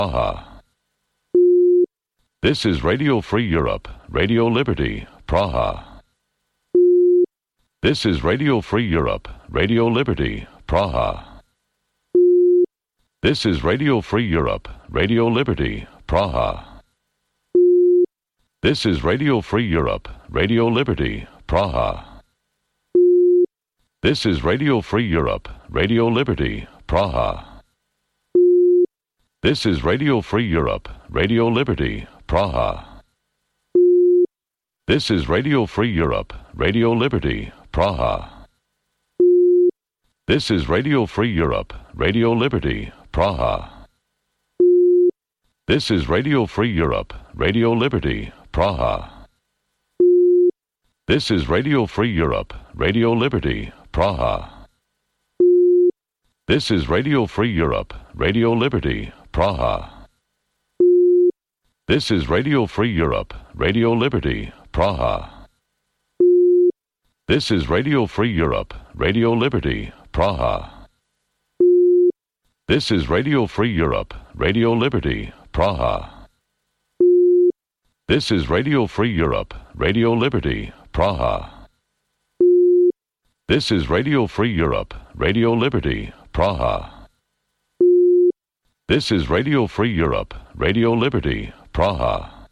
Praha. This is Radio Free Europe, Radio Liberty, Praha. This is Radio Free Europe, Radio Liberty, Praha. This is Radio Free Europe, Radio Liberty, Praha. This is Radio Free Europe, Radio Liberty, Praha. This is Radio Free Europe, Radio Liberty, Praha. This is Radio Free Europe, Radio Liberty, Praha. This is Radio Free Europe, Radio Liberty, Praha. This is Radio Free Europe, Radio Liberty, Praha. This is Radio Free Europe, Radio Liberty, Praha. This is Radio Free Europe, Radio Liberty, Praha. This is Radio Free Europe, Radio Liberty, Praha. This is Radio Free Europe, Radio Liberty, Praha. This is Radio Free Europe, Radio Liberty, Praha. This is Radio Free Europe, Radio Liberty, Praha. This is Radio Free Europe, Radio Liberty, Praha. This is Radio Free Europe, Radio Liberty, Praha. This is Radio Free Europe, Radio Liberty, Praha.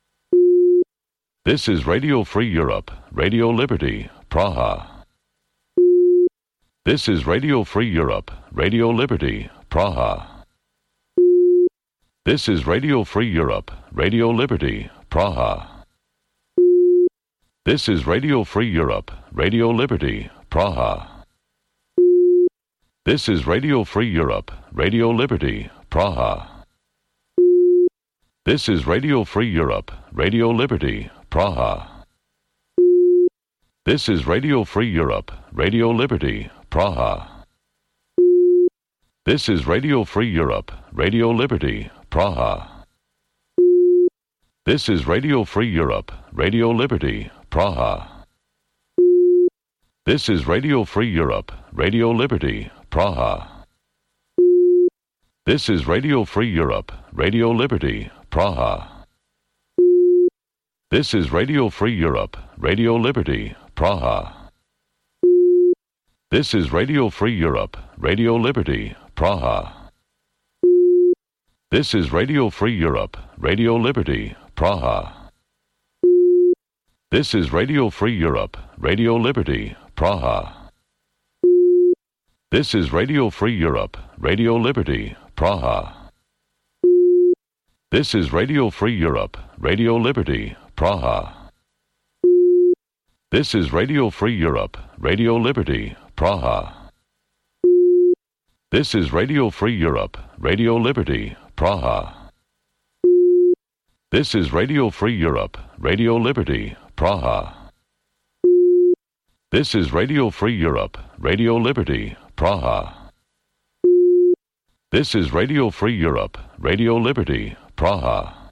This is Radio Free Europe, Radio Liberty, Praha. This is Radio Free Europe, Radio Liberty, Praha. This is Radio Free Europe, Radio Liberty, Praha. This is Radio Free Europe, Radio Liberty, Praha. This is Radio Free Europe, Radio Liberty, Praha. This is Radio Free Europe, Radio Liberty, Praha. This is Radio Free Europe, Radio Liberty, Praha. This is Radio Free Europe, Radio Liberty, Praha. This is Radio Free Europe, Radio Liberty, Praha. This is Radio Free Europe, Radio Liberty, Praha. This is Radio Free Europe, Radio Liberty, Praha. This is Radio Free Europe, Radio Liberty, Praha. This is Radio Free Europe, Radio Liberty, Praha. This is Radio Free Europe, Radio Liberty, Praha. This is Radio Free Europe, Radio Liberty, Praha. This is Radio Free Europe, Radio Liberty, Praha. This is Radio Free Europe, Radio Liberty, Praha. This is Radio Free Europe, Radio Liberty, Praha. This is Radio Free Europe, Radio Liberty, Praha. This is Radio Free Europe, Radio Liberty, Praha. This is Radio Free Europe, Radio Liberty, Praha. This is Radio Free Europe, Radio Liberty, Praha.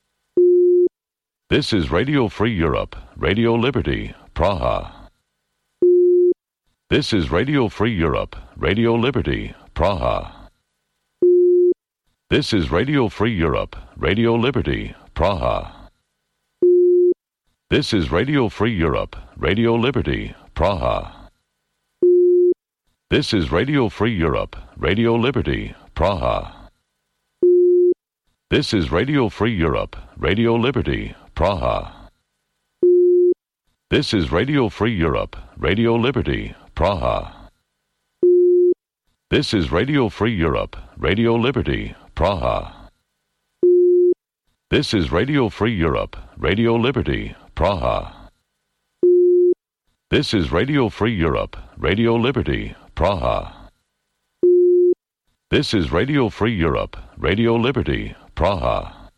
This is Radio Free Europe, Radio Liberty, Praha. This is Radio Free Europe, Radio Liberty, Praha. This is Radio Free Europe, Radio Liberty, Praha. This is Radio Free Europe, Radio Liberty, Praha. This is Radio Free Europe, Radio Liberty, Praha. This is Radio Free Europe, Radio Liberty, Praha. This is Radio Free Europe, Radio Liberty, Praha. This is Radio Free Europe, Radio Liberty, Praha. This is Radio Free Europe, Radio Liberty, Praha. This is Radio Free Europe, Radio Liberty, Praha. This is Radio Free Europe, Radio Liberty, Praha.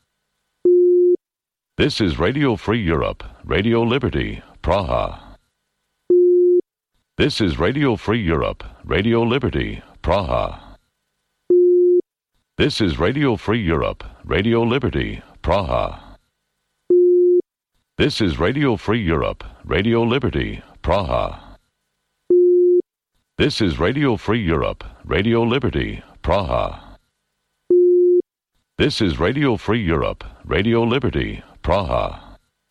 This is Radio Free Europe, Radio Liberty, Praha. This is Radio Free Europe, Radio Liberty, Praha. This is Radio Free Europe, Radio Liberty, Praha. This is Radio Free Europe, Radio Liberty, Praha. This is Radio Free Europe, Radio Liberty, Praha. This is Radio Free Europe, Radio Liberty, Praha.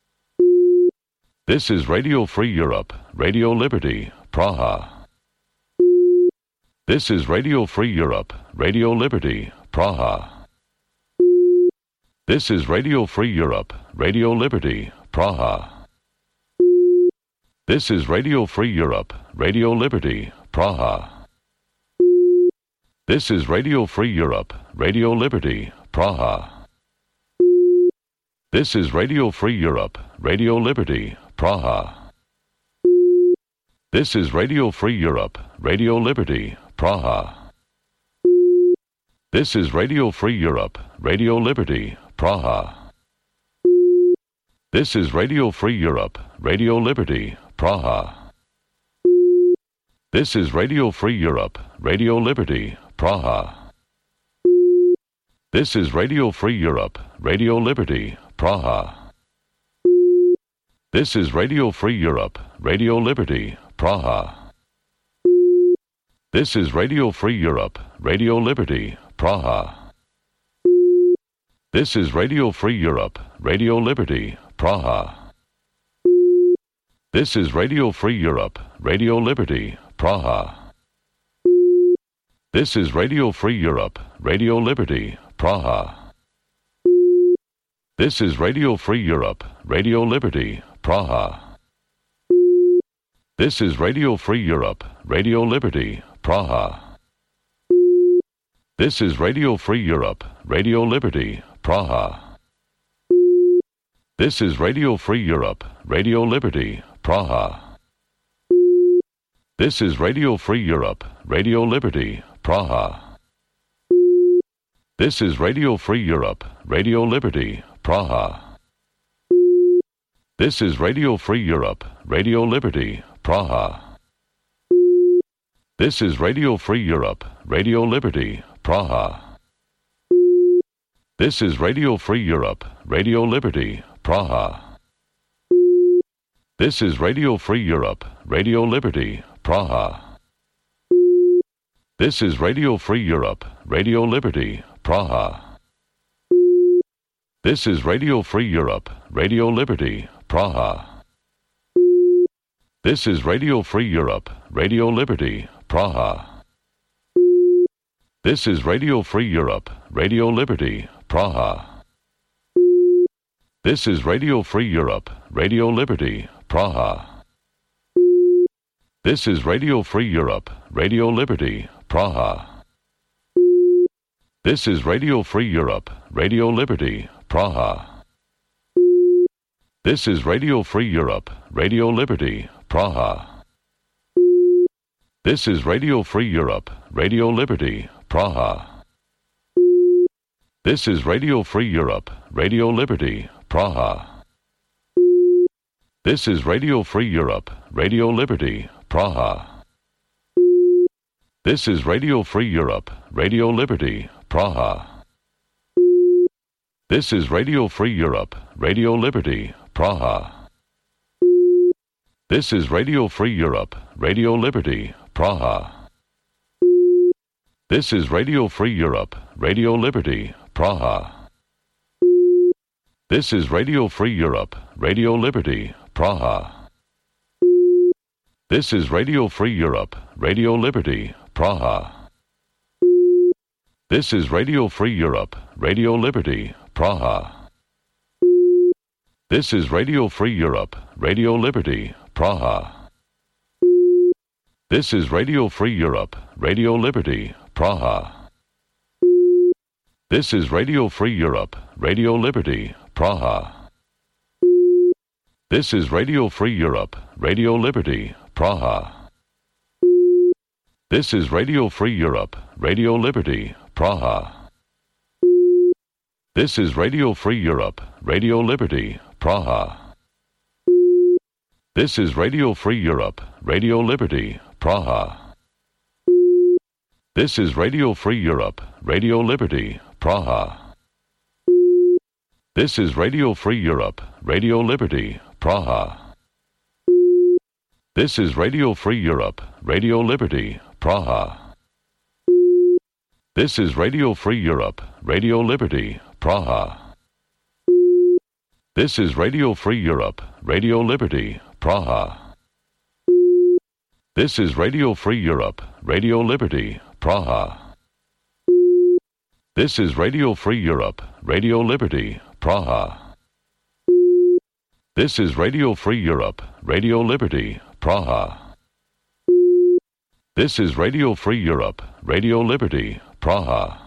This is Radio Free Europe, Radio Liberty, Praha. This is Radio Free Europe, Radio Liberty, Praha. This is Radio Free Europe, Radio Liberty, Praha. This is Radio Free Europe, Radio Liberty, Praha. This is Radio Free Europe, Radio Liberty, Praha. This is Radio Free Europe, Radio Liberty, Praha. This is Radio Free Europe, Radio Liberty, Praha. This is Radio Free Europe, Radio Liberty, Praha. This is Radio Free Europe, Radio Liberty, Praha. This is Radio Free Europe, Radio Liberty, Praha. This is Radio Free Europe, Radio Liberty, Praha. This is Radio Free Europe, Radio Liberty, Praha. This is Radio Free Europe, Radio Liberty, Praha. This is Radio Free Europe, Radio Liberty, Praha. This is Radio Free Europe, Radio Liberty, Praha. This is Radio Free Europe, Radio Liberty, Praha. This is Radio Free Europe, Radio Liberty, Praha. This is Radio Free Europe, Radio Liberty, Praha. This is Radio Free Europe, Radio Liberty, Praha. This is Radio Free Europe, Radio Liberty, Praha. This is Radio Free Europe, Radio Liberty, Praha. This is Radio Free Europe, Radio Liberty, Praha. This is Radio Free Europe, Radio Liberty, Praha. This is Radio Free Europe, Radio Liberty, Praha. This is Radio Free Europe, Radio Liberty, Praha. This is Radio Free Europe, Radio Liberty, Praha. This is Radio Free Europe, Radio Liberty, Praha. This is Radio Free Europe, Radio Liberty, Praha. This is Radio Free Europe, Radio Liberty, Praha. This is Radio Free Europe, Radio Liberty, Praha. This is Radio Free Europe, Radio Liberty, Praha. This is Radio Free Europe, Radio Liberty, Praha. This is Radio Free Europe, Radio Liberty, Praha. This is Radio Free Europe, Radio Liberty, Praha. This is Radio Free Europe, Radio Liberty, Praha. This is Radio Free Europe, Radio Liberty, Praha. This is Radio Free Europe, Radio Liberty, Praha. This is Radio Free Europe, Radio Liberty, Praha. This is Radio Free Europe, Radio Liberty, Praha. This is Radio Free Europe, Radio Liberty, Praha. This is Radio Free Europe, Radio Liberty, Praha. This is Radio Free Europe, Radio Liberty, Praha. This is Radio Free Europe, Radio Liberty, Praha. This is Radio Free Europe, Radio Liberty, Praha. This is Radio Free Europe, Radio Liberty, Praha. This is Radio Free Europe, Radio Liberty, Praha. This is Radio Free Europe, Radio Liberty, Praha. This is Radio Free Europe, Radio Liberty, Praha. This is Radio Free Europe, Radio Liberty, Praha. This is Radio Free Europe, Radio Liberty, Praha. This is Radio Free Europe, Radio Liberty, Praha. This is Radio Free Europe, Radio Liberty, Praha. This is Radio Free Europe, Radio Liberty, Praha. This is Radio Free Europe, Radio Liberty, Praha. This is Radio Free Europe, Radio Liberty, Praha. This is Radio Free Europe, Radio Liberty, Praha. This is Radio Free Europe, Radio Liberty, Praha. This is Radio Free Europe, Radio Liberty, Praha. This is Radio Free Europe, Radio Liberty, Praha. This is Radio Free Europe, Radio Liberty, Praha.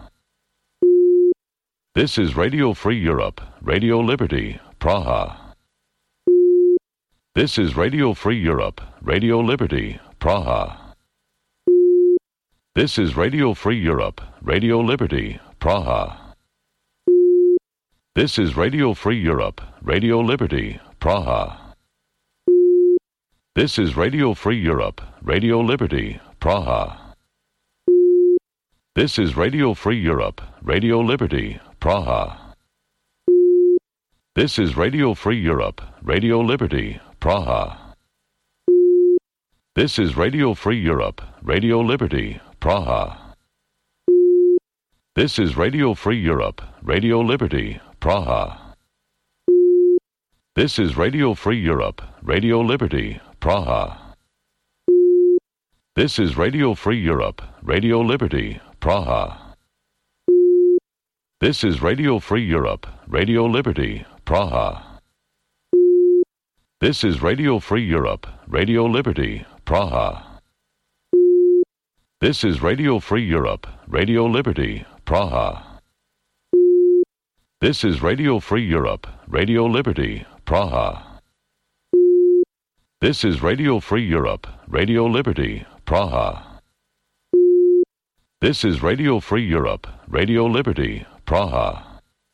This is Radio Free Europe, Radio Liberty, Praha. This is Radio Free Europe, Radio Liberty, Praha. This is Radio Free Europe, Radio Liberty, Praha. This is Radio Free Europe, Radio Liberty, Praha. This is Radio Free Europe, Radio Liberty, Praha. This is Radio Free Europe, Radio Liberty, Praha. This is Radio Free Europe, Radio Liberty, Praha. This is Radio Free Europe, Radio Liberty, Praha. This is Radio Free Europe, Radio Liberty, Praha. This is Radio Free Europe, Radio Liberty, Praha. This is Radio Free Europe, Radio Liberty, Praha. This is Radio Free Europe, Radio Liberty, Praha. This is Radio Free Europe, Radio Liberty, Praha. This is Radio Free Europe, Radio Liberty, Praha. This is Radio Free Europe, Radio Liberty, Praha. This is Radio Free Europe, Radio Liberty, Praha. This is Radio Free Europe, Radio Liberty, Praha.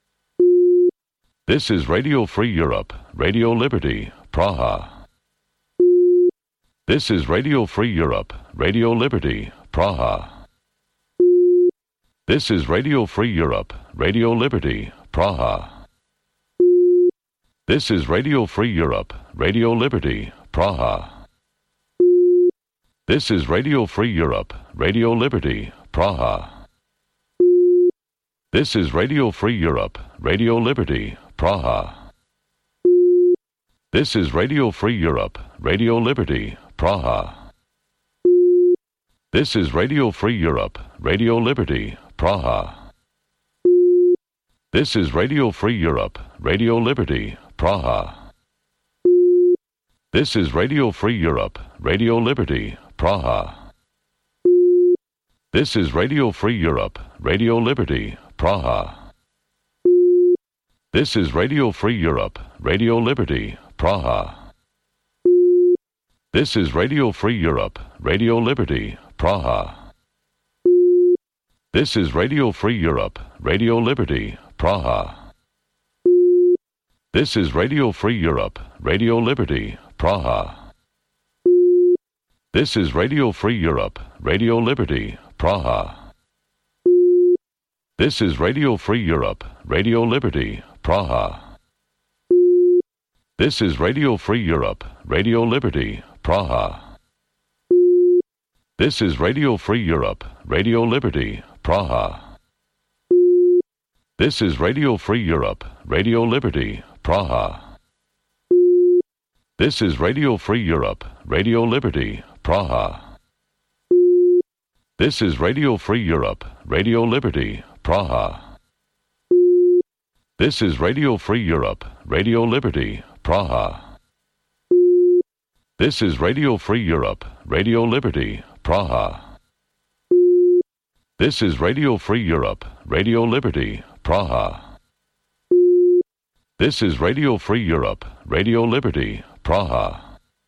This is Radio Free Europe, Radio Liberty, Praha. This is Radio Free Europe, Radio Liberty, Praha. This is Radio Free Europe, Radio Liberty, Praha. This is Radio Free Europe, Radio Liberty, Praha. This is Radio Free Europe, Radio Liberty, Praha. This is Radio Free Europe, Radio Liberty, Praha. This is Radio Free Europe, Radio Liberty, Praha. This is Radio Free Europe, Radio Liberty, Praha. This is Radio Free Europe, Radio Liberty, Praha. This is Radio Free Europe, Radio Liberty, Praha. This is Radio Free Europe, Radio Liberty, Praha. This is Radio Free Europe, Radio Liberty, Praha. This is Radio Free Europe, Radio Liberty, Praha. This is Radio Free Europe, Radio Liberty, Praha. This is Radio Free Europe, Radio Liberty, Praha. This is Radio Free Europe, Radio Liberty, Praha. This is Radio Free Europe, Radio Liberty, Praha. This is Radio Free Europe, Radio Liberty, Praha. This is Radio Free Europe, Radio Liberty, Praha. This is Radio Free Europe, Radio Liberty, Praha. This is Radio Free Europe, Radio Liberty, Praha. This is Radio Free Europe, Radio Liberty, Praha. This is Radio Free Europe, Radio Liberty, Praha. This is Radio Free Europe, Radio Liberty, Praha. This is Radio Free Europe, Radio Liberty, Praha. This is Radio Free Europe, Radio Liberty, Praha.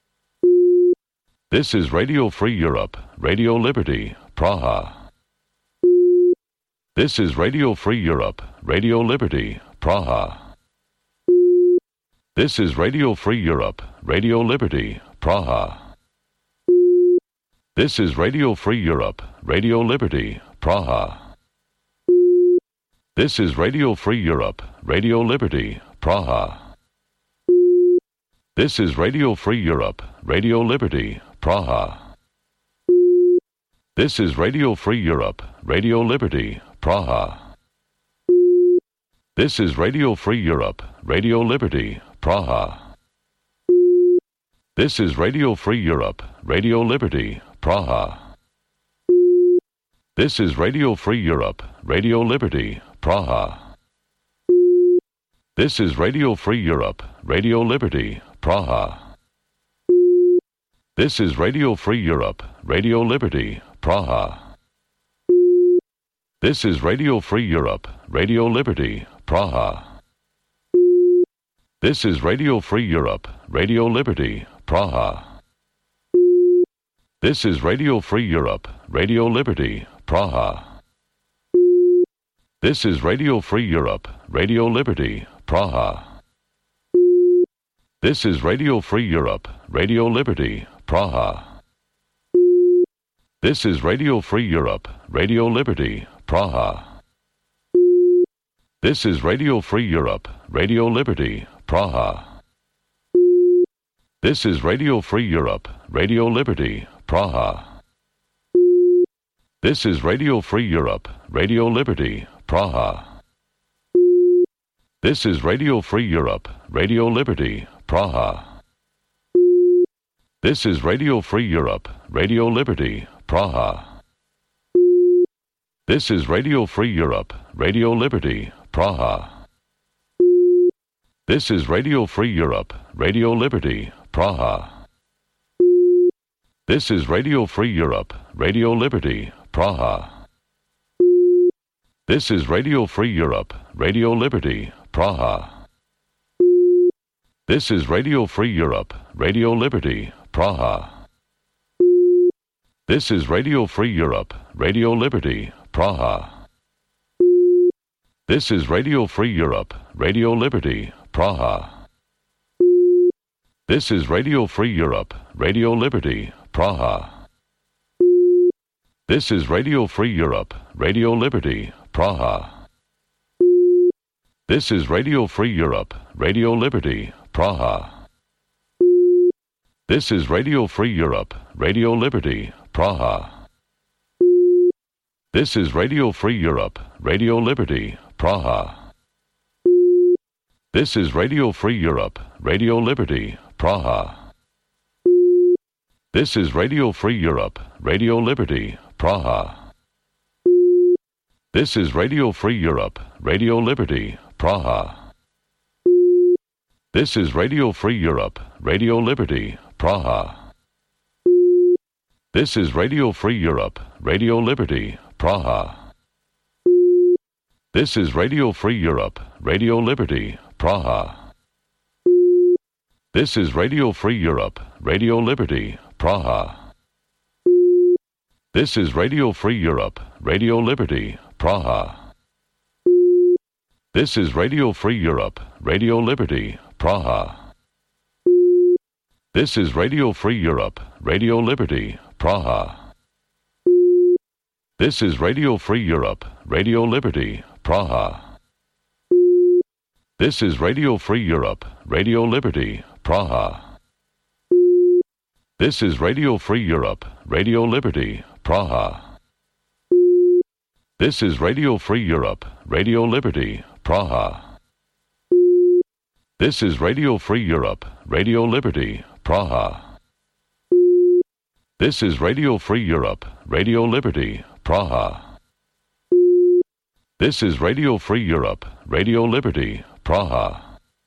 This is Radio Free Europe, Radio Liberty, Praha. This is Radio Free Europe, Radio Liberty, Praha. This is Radio Free Europe, Radio Liberty, Praha. This is Radio Free Europe, Radio Liberty, Praha. This is Radio Free Europe, Radio Liberty, Praha. This is Radio Free Europe, Radio Liberty, Praha. This is Radio Free Europe, Radio Liberty, Praha. This is Radio Free Europe, Radio Liberty, Praha. This is Radio Free Europe, Radio Liberty, Praha. This is Radio Free Europe, Radio Liberty, Praha. This is Radio Free Europe, Radio Liberty, Praha. This is Radio Free Europe, Radio Liberty, Praha. This is Radio Free Europe, Radio Liberty, Praha. This is Radio Free Europe, Radio Liberty, Praha. This is Radio Free Europe, Radio Liberty, Praha. This is Radio Free Europe, Radio Liberty, Praha. This is Radio Free Europe, Radio Liberty, Praha. This is Radio Free Europe, Radio Liberty, Praha. This is Radio Free Europe, Radio Liberty, Praha. This is Radio Free Europe, Radio Liberty, Praha. This is Radio Free Europe, Radio Liberty, Praha. This is Radio Free Europe, Radio Liberty, Praha. This is Radio Free Europe, Radio Liberty, Praha. This is Radio Free Europe, Radio Liberty, Praha. This is Radio Free Europe, Radio Liberty, Praha. This is Radio Free Europe, Radio Liberty, Praha. This is Radio Free Europe, Radio Liberty, Praha. This is Radio Free Europe, Radio Liberty, Praha. This is Radio Free Europe, Radio Liberty, Praha. This is Radio Free Europe, Radio Liberty, Praha. This is Radio Free Europe, Radio Liberty, Praha. This is Radio Free Europe, Radio Liberty, Praha. This is Radio Free Europe, Radio Liberty, Praha. This is Radio Free Europe, Radio Liberty, Praha. This is Radio Free Europe, Radio Liberty, Praha. This is Radio Free Europe, Radio Liberty, Praha. This is Radio Free Europe, Radio Liberty, Praha. This is Radio Free Europe, Radio Liberty, Praha. This is Radio Free Europe, Radio Liberty, Praha. This is Radio Free Europe, Radio Liberty, Praha. This is Radio Free Europe, Radio Liberty, Praha. This is Radio Free Europe, Radio Liberty, Praha. This is Radio Free Europe, Radio Liberty, Praha. This is Radio Free Europe, Radio Liberty, Praha. This is Radio Free Europe, Radio Liberty, Praha. This is Radio Free Europe, Radio Liberty, Praha. This is Radio Free Europe, Radio Liberty, Praha. This is Radio Free Europe, Radio Liberty, Praha. This is Radio Free Europe, Radio Liberty, Praha. This is Radio Free Europe, Radio Liberty, Praha. This is Radio Free Europe, Radio Liberty, Praha. This is Radio Free Europe, Radio Liberty, Praha.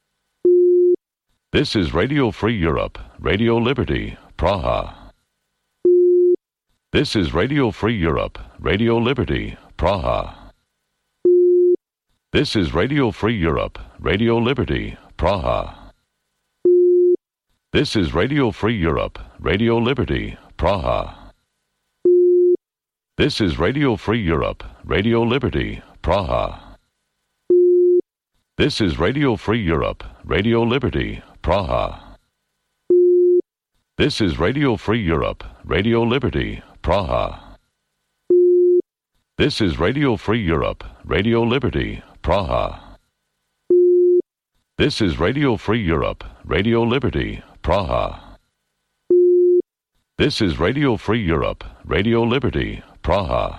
This is Radio Free Europe, Radio Liberty, Praha. This is Radio Free Europe, Radio Liberty, Praha. This is Radio Free Europe, Radio Liberty, Praha. This is Radio Free Europe, Radio Liberty, Praha. This is Radio Free Europe, Radio Liberty, Praha. This is Radio Free Europe, Radio Liberty, Praha. This is Radio Free Europe, Radio Liberty, Praha. This is Radio Free Europe, Radio Liberty, Praha. This is Radio Free Europe, Radio Liberty, Praha. This is Radio Free Europe, Radio Liberty, Praha.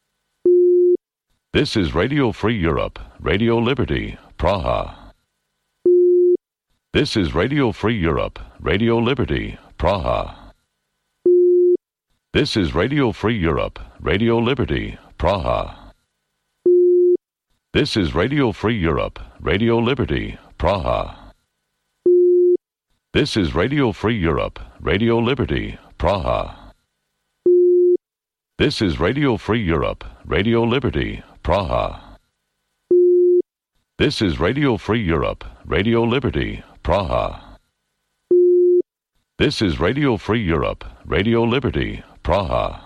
This is Radio Free Europe, Radio Liberty, Praha. This is Radio Free Europe, Radio Liberty, Praha. This is Radio Free Europe, Radio Liberty, Praha. This is Radio Free Europe, Radio Liberty, Praha. This is Radio Free Europe, Radio Liberty, Praha. This is Radio Free Europe, Radio Liberty, Praha. This is Radio Free Europe, Radio Liberty, Praha. This is Radio Free Europe, Radio Liberty, Praha.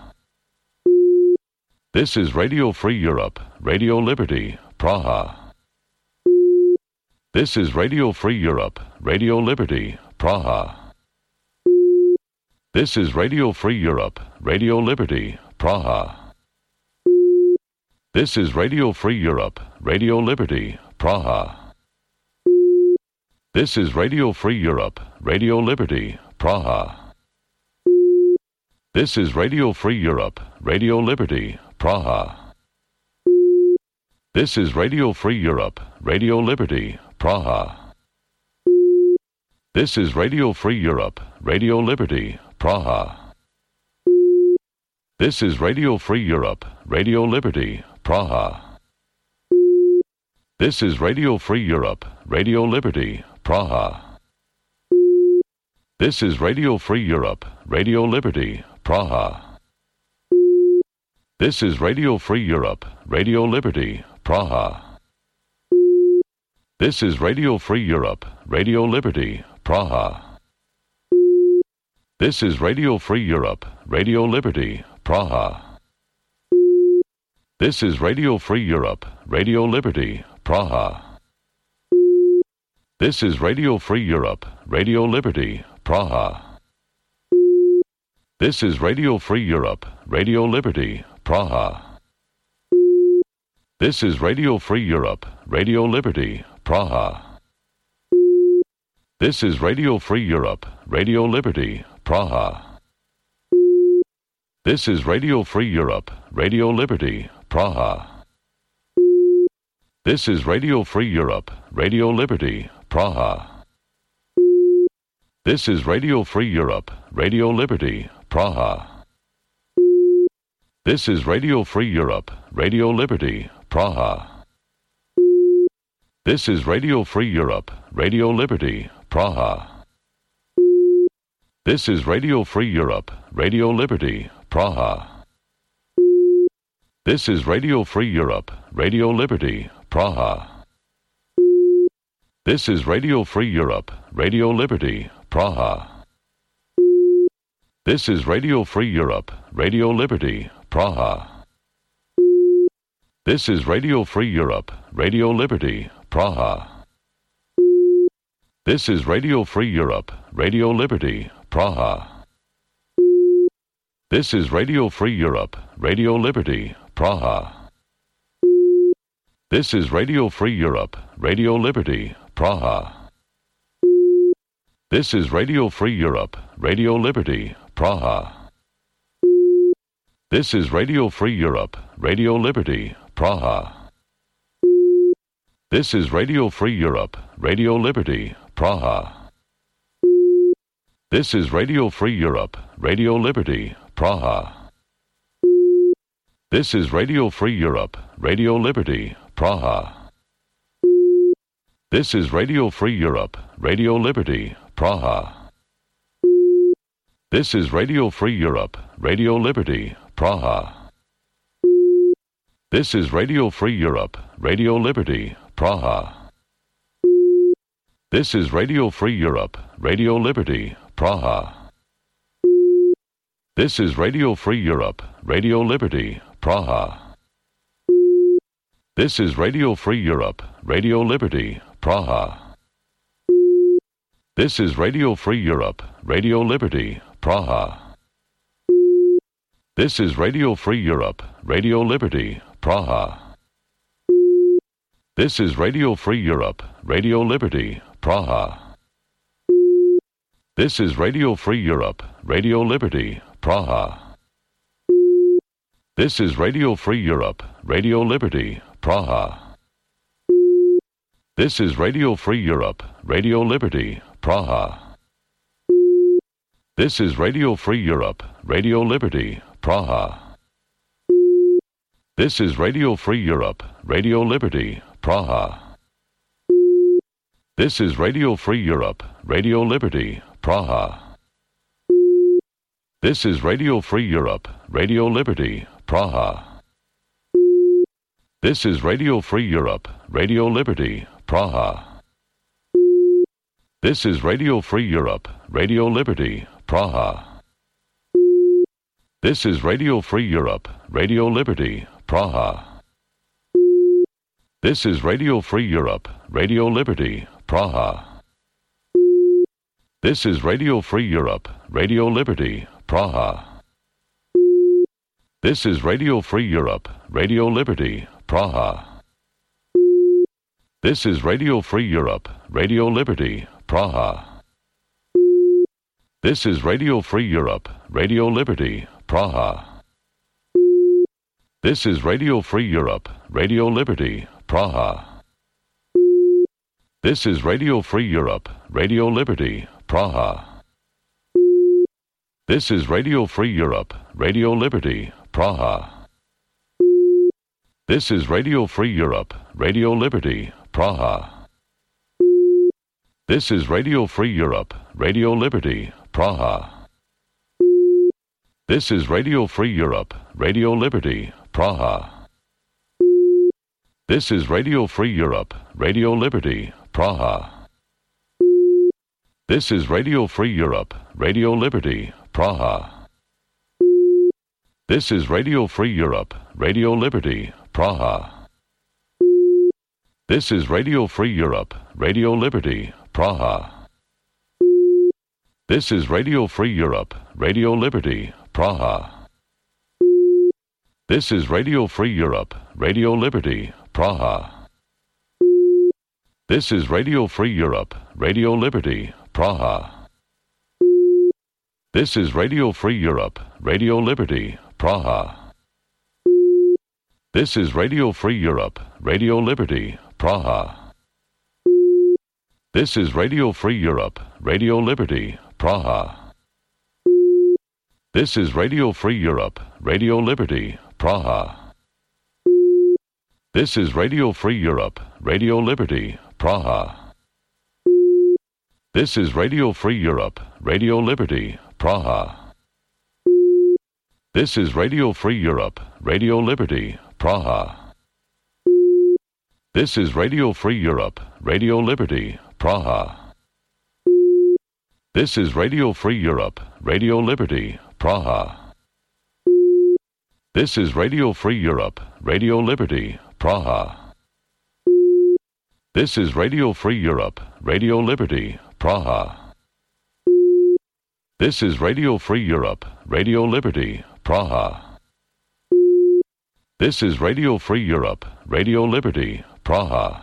This is Radio Free Europe, Radio Liberty, Praha. This is Radio Free Europe, Radio Liberty, Praha. This is Radio Free Europe, Radio Liberty, Praha. This is Radio Free Europe, Radio Liberty, Praha. This is Radio Free Europe, Radio Liberty, Praha. This is Radio Free Europe, Radio Liberty, Praha. This is Radio Free Europe, Radio Liberty, Praha. This is Radio Free Europe, Radio Liberty, Praha. This is Radio Free Europe, Radio Liberty, Praha. This is Radio Free Europe, Radio Liberty, Praha. This is Radio Free Europe, Radio Liberty, Praha. This is Radio Free Europe, Radio Liberty, Praha. This is Radio Free Europe, Radio Liberty, Praha. This is Radio Free Europe, Radio Liberty, Praha. This is Radio Free Europe, Radio Liberty, Praha. This is Radio Free Europe, Radio Liberty, Praha. This is Radio Free Europe, Radio Liberty, Praha. This is Radio Free Europe, Radio Liberty, Praha. This is Radio Free Europe, Radio Liberty, Praha. This is Radio Free Europe, Radio Liberty, Praha. This is Radio Free Europe, Radio Liberty, Praha. This is Radio Free Europe, Radio Liberty, Praha. This is Radio Free Europe, Radio Liberty, Praha. This is Radio Free Europe, Radio Liberty, Praha. This is Radio Free Europe, Radio Liberty, Praha. This is Radio Free Europe, Radio Liberty, Praha. This is Radio Free Europe, Radio Liberty, Praha. This is Radio Free Europe, Radio Liberty, Praha. This is Radio Free Europe, Radio Liberty, Praha. This is Radio Free Europe, Radio Liberty, Praha. This is Radio Free Europe, Radio Liberty, Praha. This is Radio Free Europe, Radio Liberty, Praha. This is Radio Free Europe, Radio Liberty, Praha. This is Radio Free Europe, Radio Liberty, Praha. This is Radio Free Europe, Radio Liberty, Praha. This is Radio Free Europe, Radio Liberty, Praha. This is Radio Free Europe, Radio Liberty, Praha. This is Radio Free Europe, Radio Liberty, Praha. This is Radio Free Europe, Radio Liberty, Praha. This is Radio Free Europe, Radio Liberty, Praha. This is Radio Free Europe, Radio Liberty, Praha. This is Radio Free Europe, Radio Liberty, Praha. This is Radio Free Europe, Radio Liberty, Praha. This is Radio Free Europe, Radio Liberty, Praha. This is Radio Free Europe, Radio Liberty, Praha. This is Radio Free Europe, Radio Liberty, Praha. This is Radio Free Europe, Radio Liberty, Praha. This is Radio Free Europe, Radio Liberty, Praha. This is Radio Free Europe, Radio Liberty, Praha. This is Radio Free Europe, Radio Liberty, Praha. This is Radio Free Europe, Radio Liberty, Praha. This is Radio Free Europe, Radio Liberty, Praha. This is Radio Free Europe, Radio Liberty, Praha. This is Radio Free Europe, Radio Liberty, Praha. This is Radio Free Europe, Radio Liberty, Praha. This is Radio Free Europe, Radio Liberty, Praha. This is Radio Free Europe, Radio Liberty, Praha. This is Radio Free Europe, Radio Liberty, Praha. This is Radio Free Europe, Radio Liberty, Praha. This is Radio Free Europe, Radio Liberty, Praha. This is Radio Free Europe, Radio Liberty, Praha. This is Radio Free Europe, Radio Liberty, Praha. This is Radio Free Europe, Radio Liberty, Praha. This is Radio Free Europe, Radio Liberty, Praha. This is Radio Free Europe, Radio Liberty, Praha. This is Radio Free Europe, Radio Liberty, Praha. This is Radio Free Europe, Radio Liberty, Praha. This is Radio Free Europe, Radio Liberty, Praha. This is Radio Free Europe, Radio Liberty, Praha. This is Radio Free Europe, Radio Liberty, Praha. This is Radio Free Europe, Radio Liberty, Praha. This is Radio Free Europe, Radio Liberty, Praha. This is Radio Free Europe, Radio Liberty, Praha. This is Radio Free Europe, Radio Liberty, Praha. This is Radio Free Europe, Radio Liberty, Praha. This is Radio Free Europe, Radio Liberty, Praha. This is Radio Free Europe, Radio Liberty, Praha. This is Radio Free Europe, Radio Liberty, Praha. This is Radio Free Europe, Radio Liberty, Praha. This is Radio Free Europe, Radio Liberty, Praha. This is Radio Free Europe, Radio Liberty, Praha. This is Radio Free Europe, Radio Liberty, Praha. This is Radio Free Europe, Radio Liberty, Praha. This is Radio Free Europe, Radio Liberty, Praha. This is Radio Free Europe, Radio Liberty, Praha. This is Radio Free Europe, Radio Liberty, Praha. This is Radio Free Europe, Radio Liberty, Praha.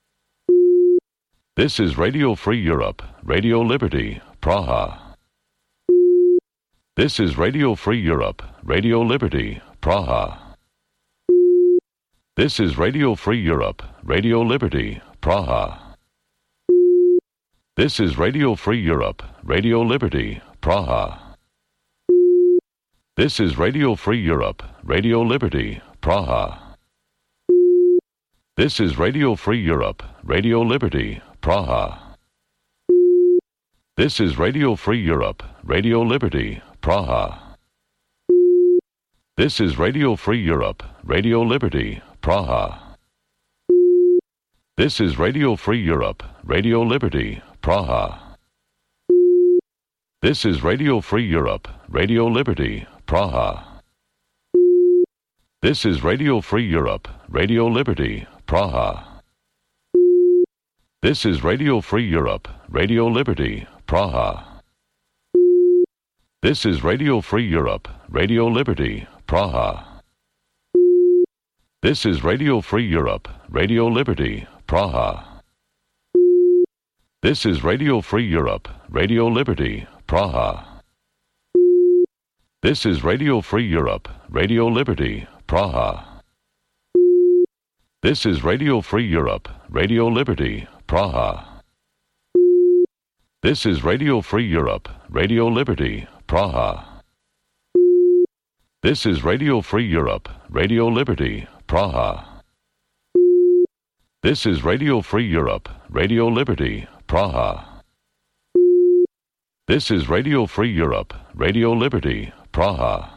This is Radio Free Europe, Radio Liberty, Praha. This is Radio Free Europe, Radio Liberty, Praha. This is Radio Free Europe, Radio Liberty, Praha. This is Radio Free Europe, Radio Liberty, Praha. This is Radio Free Europe, Radio Liberty, Praha. This is Radio Free Europe, Radio Liberty, Praha. This is Radio Free Europe, Radio Liberty, Praha. This is Radio Free Europe, Radio Liberty, Praha. This is Radio Free Europe, Radio Liberty, Praha. This is Radio Free Europe, Radio Liberty, Praha. This is Radio Free Europe, Radio Liberty, Praha. This is Radio Free Europe, Radio Liberty, Praha. This is Radio Free Europe, Radio Liberty, Praha. This is Radio Free Europe, Radio Liberty, Praha. This is Radio Free Europe, Radio Liberty, Praha. This is Radio Free Europe, Radio Liberty, Praha. This is Radio Free Europe, Radio Liberty, Praha. This is Radio Free Europe, Radio Liberty, Praha. This is Radio Free Europe, Radio Liberty, Praha. This is Radio Free Europe, Radio Liberty, Praha. This is Radio Free Europe, Radio Liberty, Praha.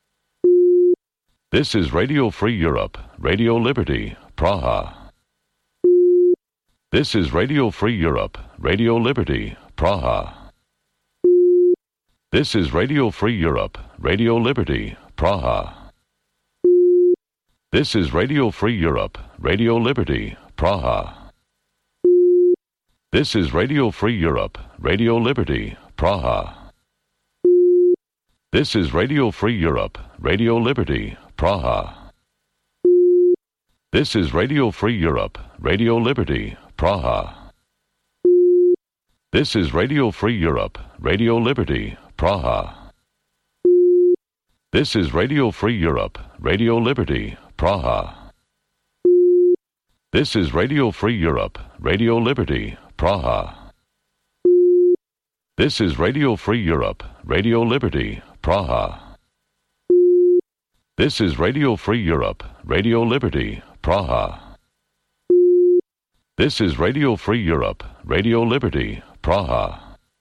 This is Radio Free Europe, Radio Liberty, Praha. This is Radio Free Europe, Radio Liberty, Praha. This is Radio Free Europe, Radio Liberty, Praha. This is Radio Free Europe, Radio Liberty, Praha. This is Radio Free Europe, Radio Liberty, Praha. This is Radio Free Europe, Radio Liberty, Praha. This is Radio Free Europe, Radio Liberty, Praha. This is Radio Free Europe, Radio Liberty, Praha. This is Radio Free Europe, Radio Liberty, Praha. This is Radio Free Europe, Radio Liberty, Praha. This is Radio Free Europe, Radio Liberty, Praha. This is Radio Free Europe, Radio Liberty, Praha. This is Radio Free Europe, Radio Liberty, Praha.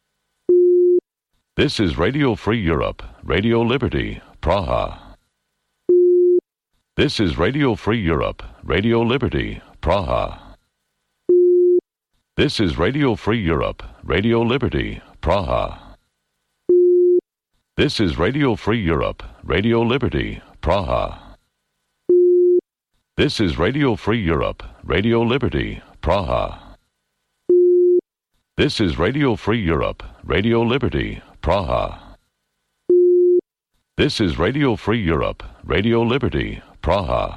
This is Radio Free Europe, Radio Liberty, Praha. This is Radio Free Europe, Radio Liberty, Praha. This is Radio Free Europe, Radio Liberty, Praha. This is Radio Free Europe, Radio Liberty, Praha. This is Radio Free Europe, Radio Liberty, Praha. This is Radio Free Europe, Radio Liberty, Praha. This is Radio Free Europe, Radio Liberty, Praha.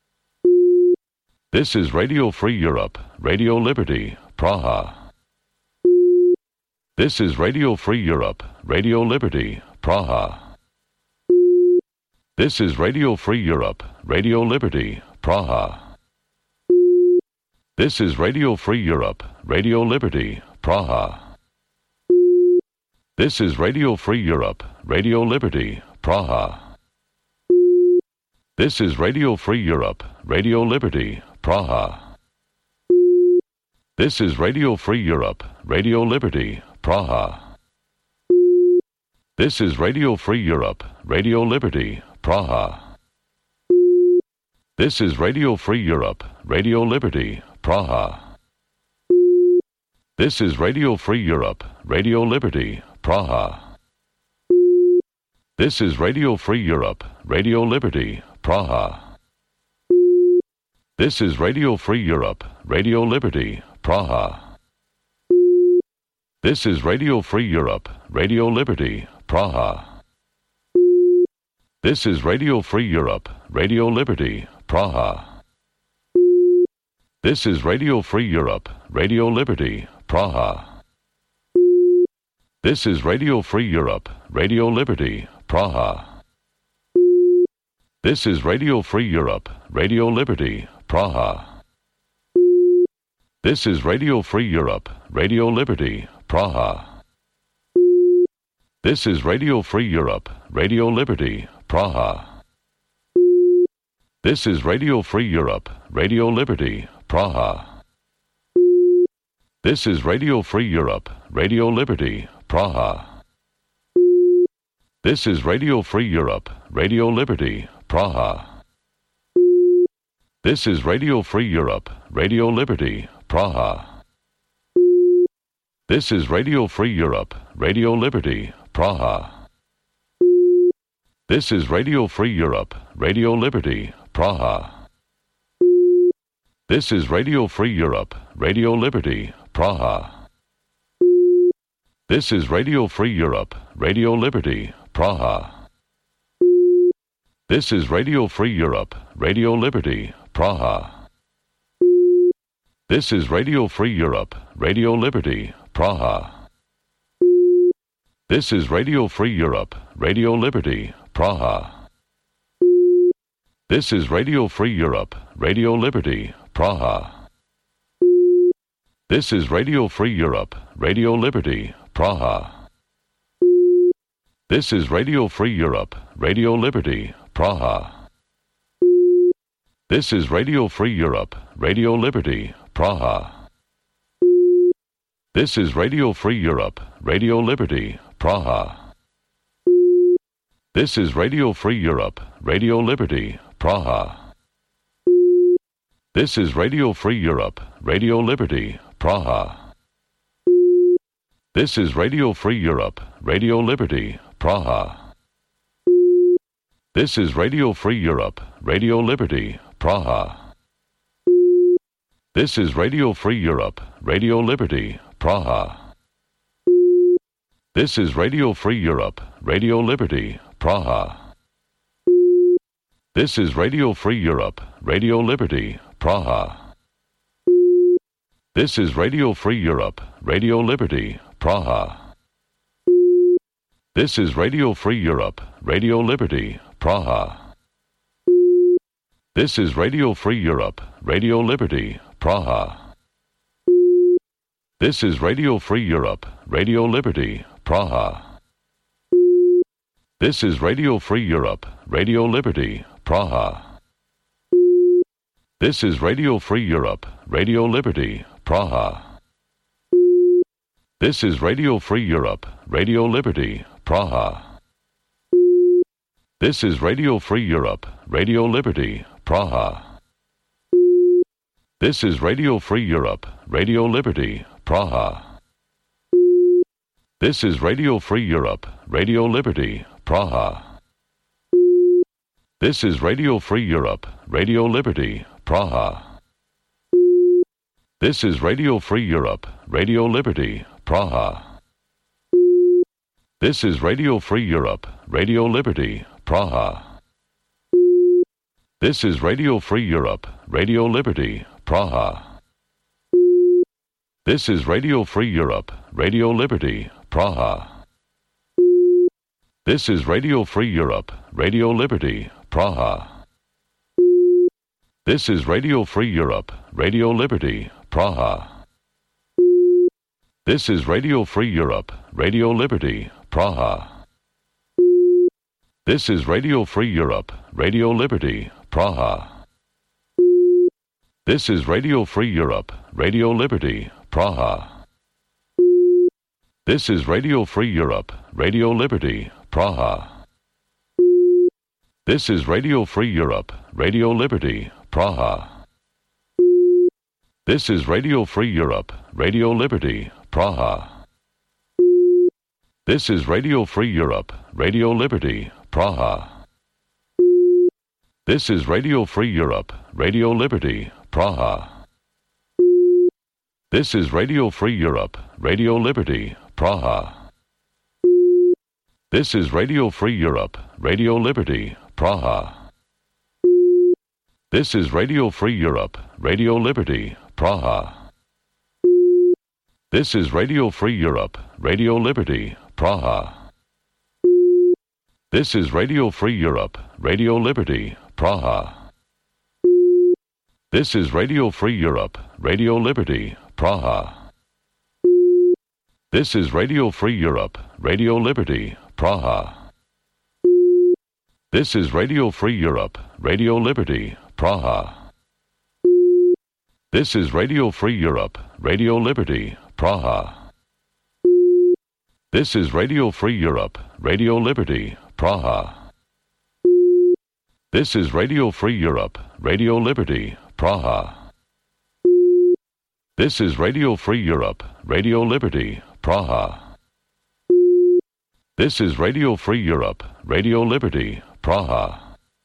This is Radio Free Europe, Radio Liberty, Praha. This is Radio Free Europe, Radio Liberty, Praha. This is Radio Free Europe, Radio Liberty, Praha. This is Radio Free Europe, Radio Liberty, Praha. This is Radio Free Europe, Radio Liberty, Praha. This is Radio Free Europe, Radio Liberty, Praha. This is Radio Free Europe, Radio Liberty, Praha. This is Radio Free Europe, Radio Liberty, Praha. This is Radio Free Europe, Radio Liberty, Praha. This is Radio Free Europe, Radio Liberty, Praha. This is Radio Free Europe, Radio Liberty, Praha. This is Radio Free Europe, Radio Liberty, Praha. This is Radio Free Europe, Radio Liberty, Praha. This is Radio Free Europe, Radio Liberty, Praha. This is Radio Free Europe, Radio Liberty, Praha. This is Radio Free Europe, Radio Liberty, Praha. This is Radio Free Europe, Radio Liberty, Praha. This is Radio Free Europe, Radio Liberty, Praha. This is Radio Free Europe, Radio Liberty, Praha. This is Radio Free Europe, Radio Liberty, Praha. This is Radio Free Europe, Radio Liberty, Praha. This is Radio Free Europe, Radio Liberty, Praha. This is Radio Free Europe, Radio Liberty, Praha. This is Radio Free Europe, Radio Liberty, Praha. This is Radio Free Europe, Radio Liberty, Praha. This is Radio Free Europe, Radio Liberty, Praha. This is Radio Free Europe, Radio Liberty, Praha. This is Radio Free Europe, Radio Liberty, Praha. This is Radio Free Europe, Radio Liberty, Praha. This is Radio Free Europe, Radio Liberty, Praha. This is Radio Free Europe, Radio Liberty, Praha. This is Radio Free Europe, Radio Liberty, Praha. This is Radio Free Europe, Radio Liberty, Praha. This is Radio Free Europe, Radio Liberty, Praha. This is Radio Free Europe, Radio Liberty, Praha. This is Radio Free Europe, Radio Liberty, Praha. This is Radio Free Europe, Radio Liberty, Praha. This is Radio Free Europe, Radio Liberty, Praha. This is Radio Free Europe, Radio Liberty, Praha. This is Radio Free Europe, Radio Liberty, Praha. This is Radio Free Europe, Radio Liberty, Praha. This is Radio Free Europe, Radio Liberty, Praha. This is Radio Free Europe, Radio Liberty, Praha. This is Radio Free Europe, Radio Liberty, Praha. This is Radio Free Europe, Radio Liberty, Praha. This is Radio Free Europe, Radio Liberty, Praha. This is Radio Free Europe, Radio Liberty, Praha. This is Radio Free Europe, Radio Liberty, Praha. This is Radio Free Europe, Radio Liberty, Praha. This is Radio Free Europe, Radio Liberty, Praha. This is Radio Free Europe, Radio Liberty, Praha. This is Radio Free Europe, Radio Liberty, Praha. This is Radio Free Europe, Radio Liberty, Praha. This is Radio Free Europe, Radio Liberty, Praha. This is Radio Free Europe, Radio Liberty, Praha. This is Radio Free Europe, Radio Liberty, Praha. This is Radio Free Europe, Radio Liberty, Praha. This is Radio Free Europe, Radio Liberty, Praha. This is Radio Free Europe, Radio Liberty, Praha. This is Radio Free Europe, Radio Liberty, Praha. This is Radio Free Europe, Radio Liberty, Praha. This is Radio Free Europe, Radio Liberty, Praha. This is Radio Free Europe, Radio Liberty, Praha. This is Radio Free Europe, Radio Liberty, Praha. This is Radio Free Europe, Radio Liberty, Praha. This is Radio Free Europe, Radio Liberty, Praha. This is Radio Free Europe, Radio Liberty, Praha. This is Radio Free Europe, Radio Liberty, Praha. This is Radio Free Europe, Radio Liberty, Praha. This is Radio Free Europe, Radio Liberty, Praha. This is Radio Free Europe, Radio Liberty, Praha. This is Radio Free Europe, Radio Liberty, Praha. This is Radio Free Europe, Radio Liberty, Praha. This is Radio Free Europe, Radio Liberty, Praha. This is Radio Free Europe, Radio Liberty, Praha. This is Radio Free Europe, Radio Liberty, Praha. This is Radio Free Europe, Radio Liberty, Praha. This is Radio Free Europe, Radio Liberty, Praha. This is Radio Free Europe, Radio Liberty, Praha. This is Radio Free Europe, Radio Liberty, Praha.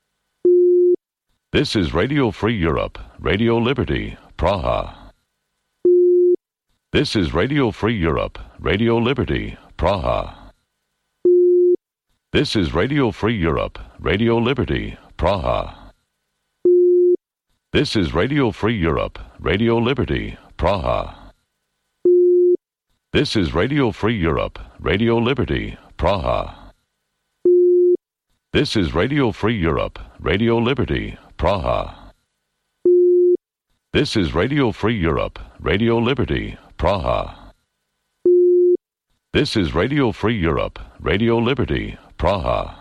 This is Radio Free Europe, Radio Liberty, Praha. This is Radio Free Europe, Radio Liberty, Praha. This is Radio Free Europe, Radio Liberty, Praha. This is Radio Free Europe, Radio Liberty, Praha. This is Radio Free Europe, Radio Liberty, Praha. This is Radio Free Europe, Radio Liberty, Praha. This is Radio Free Europe, Radio Liberty, Praha. This is Radio Free Europe, Radio Liberty, Praha.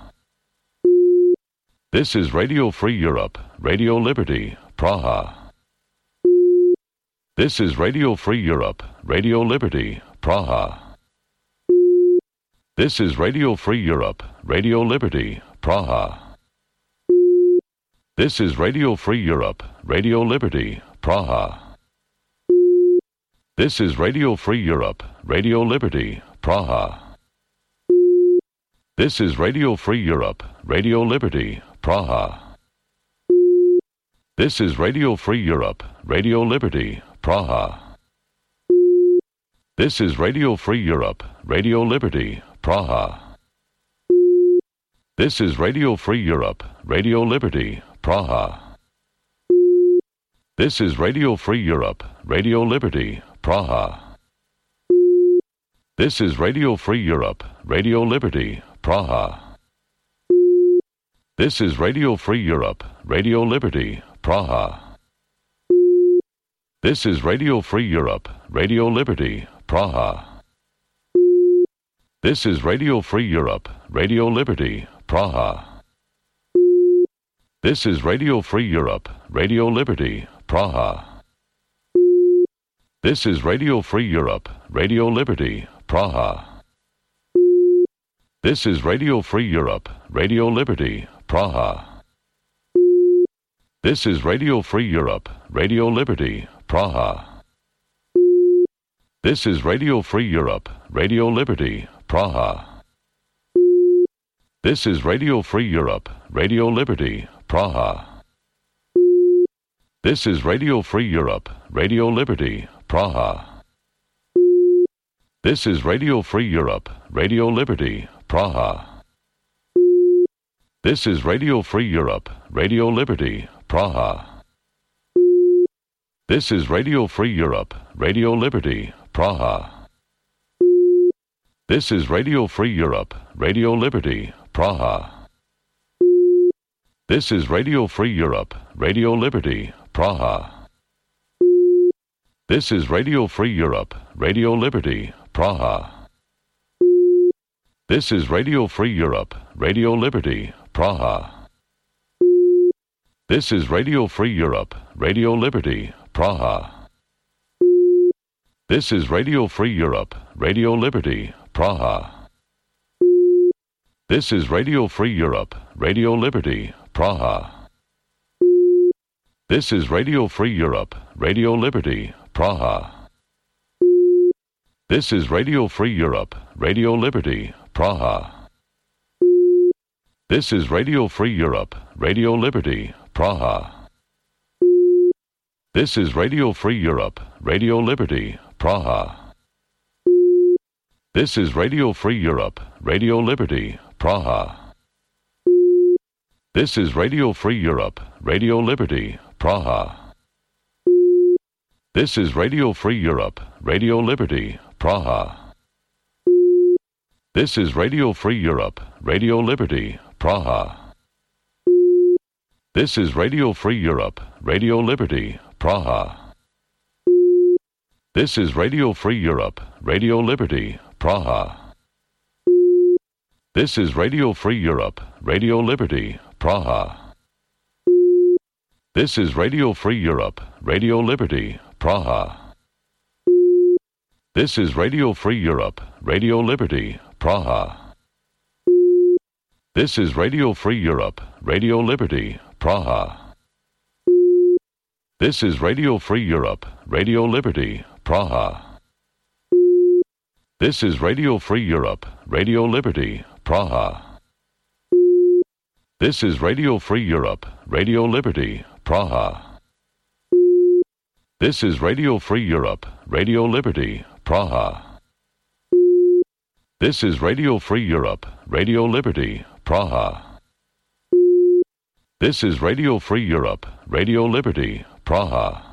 This is Radio Free Europe, Radio Liberty, Praha. This is Radio Free Europe, Radio Liberty, Praha. This is Radio Free Europe, Radio Liberty, Praha. This is Radio Free Europe, Radio Liberty, Praha. This is Radio Free Europe, Radio Liberty, Praha. This is Radio Free Europe, Radio Liberty, Praha. This is Radio Free Europe, Radio Liberty, Praha. This is Radio Free Europe, Radio Liberty, Praha. This is Radio Free Europe, Radio Liberty, Praha. This is Radio Free Europe, Radio Liberty, Praha. This is Radio Free Europe, Radio Liberty, Praha. This is Radio Free Europe, Radio Liberty, Praha. This is Radio Free Europe, Radio Liberty, Praha. This is Radio Free Europe, Radio Liberty, Praha. This is Radio Free Europe, Radio Liberty, Praha. This is Radio Free Europe, Radio Liberty, Praha. This is Radio Free Europe, Radio Liberty, Praha. This is Radio Free Europe, Radio Liberty, Praha. This is Radio Free Europe, Radio Liberty, Praha. This is Radio Free Europe, Radio Liberty, Praha. This is Radio Free Europe, Radio Liberty, Praha. This is Radio Free Europe, Radio Liberty, Praha. This is Radio Free Europe, Radio Liberty, Praha. This is Radio Free Europe, Radio Liberty, Praha. This is Radio Free Europe, Radio Liberty, Praha. This is Radio Free Europe, Radio Liberty, Praha. This is Radio Free Europe, Radio Liberty, Praha. This is Radio Free Europe, Radio Liberty, Praha. This is Radio Free Europe, Radio Liberty, Praha. This is Radio Free Europe, Radio Liberty, Praha. This is Radio Free Europe, Radio Liberty, Praha. This is Radio Free Europe, Radio Liberty, Praha. This is Radio Free Europe, Radio Liberty, Praha. This is Radio Free Europe, Radio Liberty, Praha. This is Radio Free Europe, Radio Liberty, Praha. This is Radio Free Europe, Radio Liberty, Praha. This is Radio Free Europe, Radio Liberty, Praha. This is Radio Free Europe, Radio Liberty, Praha. This is Radio Free Europe, Radio Liberty, Praha. This is Radio Free Europe, Radio Liberty, Praha. This is Radio Free Europe, Radio Liberty, Praha. This is Radio Free Europe, Radio Liberty, Praha. This is Radio Free Europe, Radio Liberty, Praha. This is Radio Free Europe, Radio Liberty, Praha. This is Radio Free Europe, Radio Liberty, Praha. This is Radio Free Europe, Radio Liberty, Praha. This is Radio Free Europe, Radio Liberty, Praha. This is Radio Free Europe, Radio Liberty, Praha. This is Radio Free Europe, Radio Liberty, Praha. This is Radio Free Europe, Radio Liberty, Praha. This is Radio Free Europe, Radio Liberty, Praha.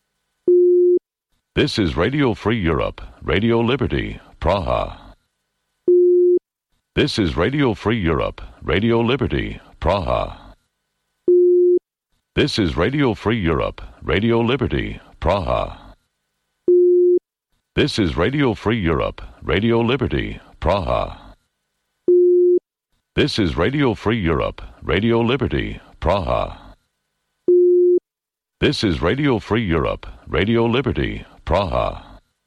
This is Radio Free Europe, Radio Liberty, Praha. This is Radio Free Europe, Radio Liberty, Praha. This is Radio Free Europe, Radio Liberty, Praha. This is Radio Free Europe, Radio Liberty, Praha. This is Radio Free Europe, Radio Liberty, Praha. This is Radio Free Europe, Radio Liberty, Praha.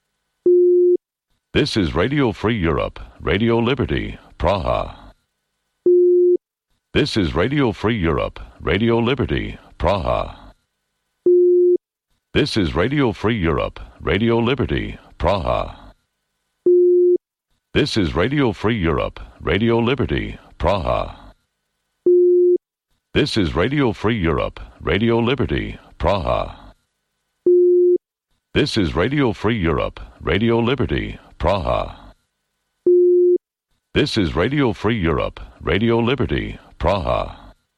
This is Radio Free Europe, Radio Liberty, Praha. This is Radio Free Europe, Radio Liberty, Praha. This is Radio Free Europe, Radio Liberty, Praha. This is Radio Free Europe, Radio Liberty, Praha. This is Radio Free Europe, Radio Liberty, Praha. This is Radio Free Europe, Radio Liberty, Praha. This is Radio Free Europe, Radio Liberty, Praha.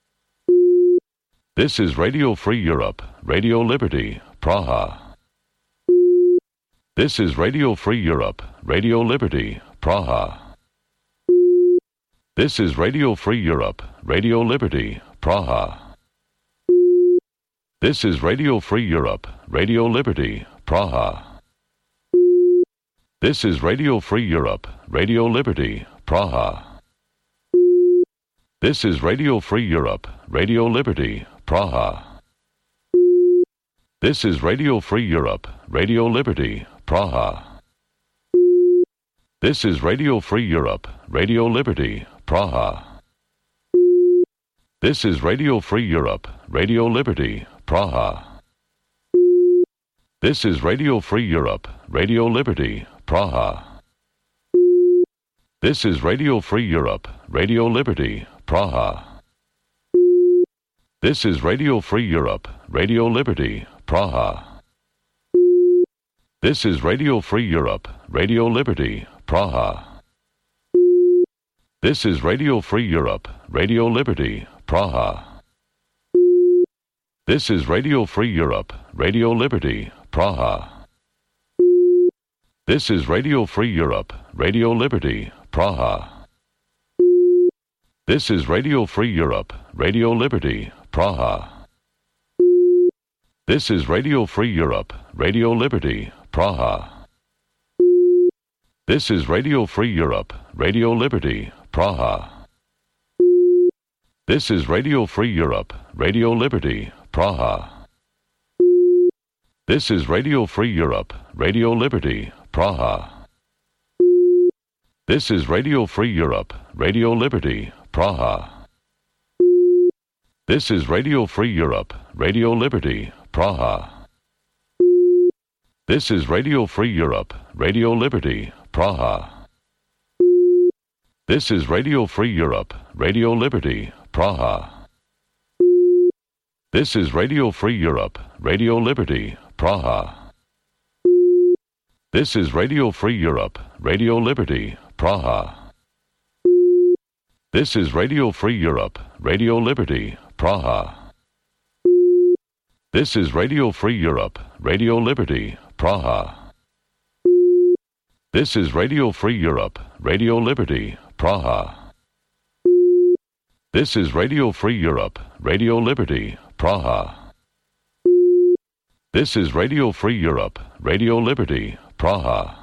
This is Radio Free Europe, Radio Liberty, Praha. This is Radio Free Europe, Radio Liberty, Praha. This is Radio Free Europe, Radio Liberty, Praha. This is Radio Free Europe, Radio Liberty, Praha. This is Radio Free Europe, Radio Liberty, Praha. This is Radio Free Europe, Radio Liberty, Praha. This is Radio Free Europe, Radio Liberty, Praha. This is Radio Free Europe, Radio Liberty, Praha. This is Radio Free Europe, Radio Liberty, Praha. This is Radio Free Europe, Radio Liberty, Praha. This is Radio Free Europe, Radio Liberty, Praha. This is Radio Free Europe, Radio Liberty, Praha. This is Radio Free Europe, Radio Liberty, Praha. This is Radio Free Europe, Radio Liberty, Praha. This is Radio Free Europe, Radio Liberty, Praha. This is Radio Free Europe, Radio Liberty, Praha. This is Radio Free Europe, Radio Liberty, Praha. This is Radio Free Europe, Radio Liberty, Praha. This is Radio Free Europe, Radio Liberty, Praha. This is Radio Free Europe, Radio Liberty, Praha. This is Radio Free Europe, Radio Liberty, Praha. This is Radio Free Europe, Radio Liberty, Praha. This is Radio Free Europe, Radio Liberty, Praha. This is Radio Free Europe, Radio Liberty, Praha. This is Radio Free Europe, Radio Liberty, Praha. This is Radio Free Europe, Radio Liberty, Praha. This is Radio Free Europe, Radio Liberty, Praha. This is Radio Free Europe, Radio Liberty, Praha. This is Radio Free Europe, Radio Liberty, Praha. This is Radio Free Europe, Radio Liberty, Praha. This is Radio Free Europe, Radio Liberty, Praha. This is Radio Free Europe, Radio Liberty, Praha.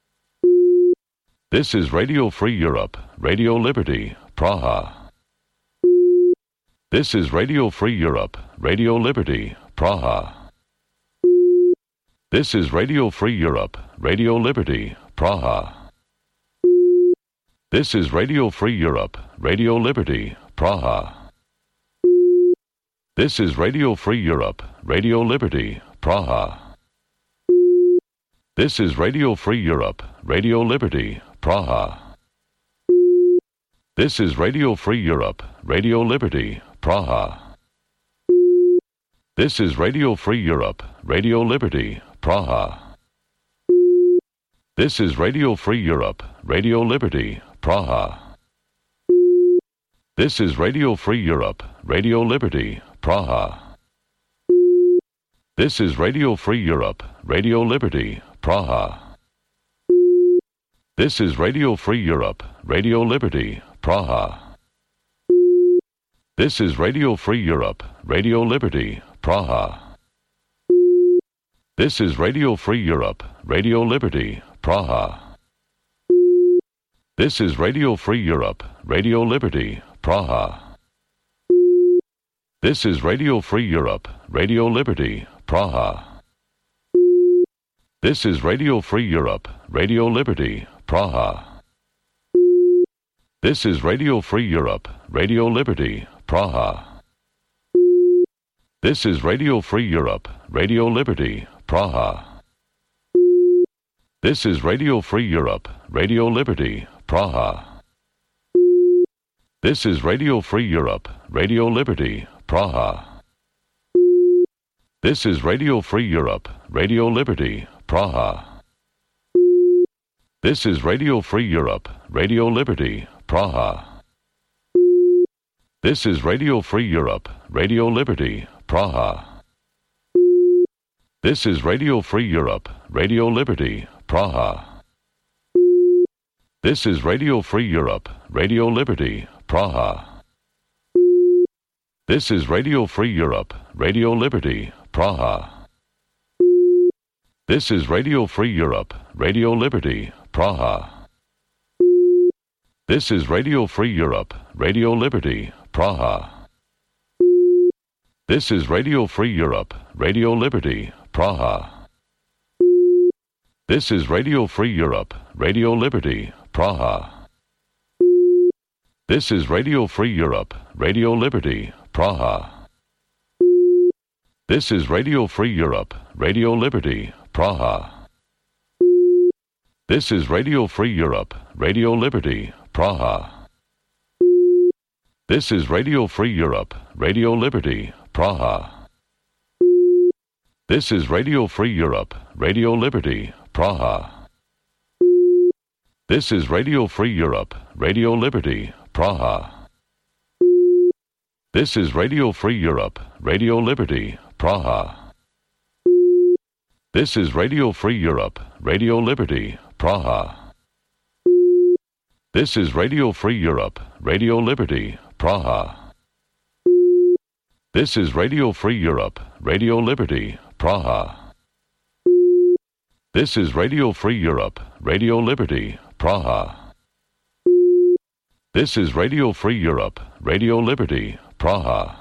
This is Radio Free Europe, Radio Liberty, Praha. This is Radio Free Europe, Radio Liberty, Praha. This is Radio Free Europe, Radio Liberty, Praha. This is Radio Free Europe, Radio Liberty, Praha. This is Radio Free Europe, Radio Liberty, Praha. This is Radio Free Europe, Radio Liberty, Praha. This is Radio Free Europe, Radio Liberty, Praha. This is Radio Free Europe, Radio Liberty, Praha. This is Radio Free Europe, Radio Liberty, Praha. This is Radio Free Europe, Radio Liberty, Praha. This is Radio Free Europe, Radio Liberty, Praha. This is Radio Free Europe, Radio Liberty, Praha. This is Radio Free Europe, Radio Liberty, Praha. This is Radio Free Europe, Radio Liberty, Praha. This is Radio Free Europe, Radio Liberty, Praha. This is Radio Free Europe, Radio Liberty, Praha. This is Radio Free Europe, Radio Liberty, Praha. This is Radio Free Europe, Radio Liberty, Praha. This is Radio Free Europe, Radio Liberty, Praha. This is Radio Free Europe, Radio Liberty, Praha. This is Radio Free Europe, Radio Liberty, Praha. This is Radio Free Europe, Radio Liberty, Praha. This is Radio Free Europe, Radio Liberty, Praha. This is Radio Free Europe, Radio Liberty, Praha. This is Radio Free Europe, Radio Liberty, Praha. This is Radio Free Europe, Radio Liberty, Praha. This is Radio Free Europe, Radio Liberty, Praha. This is Radio Free Europe, Radio Liberty, Praha. This is Radio Free Europe, Radio Liberty, Praha. This is Radio Free Europe, Radio Liberty, Praha. This is Radio Free Europe, Radio Liberty, Praha. This is Radio Free Europe, Radio Liberty, Praha. This is Radio Free Europe, Radio Liberty, Praha. This is Radio Free Europe, Radio Liberty, Praha. This is Radio Free Europe, Radio Liberty, Praha. This is Radio Free Europe, Radio Liberty, Praha. This is Radio Free Europe, Radio Liberty, Praha. This is Radio Free Europe, Radio Liberty, Praha. This is Radio Free Europe, Radio Liberty, Praha. This is Radio Free Europe, Radio Liberty, Praha. This is Radio Free Europe, Radio Liberty, Praha. This is Radio Free Europe, Radio Liberty, Praha. This is Radio Free Europe, Radio Liberty, Praha.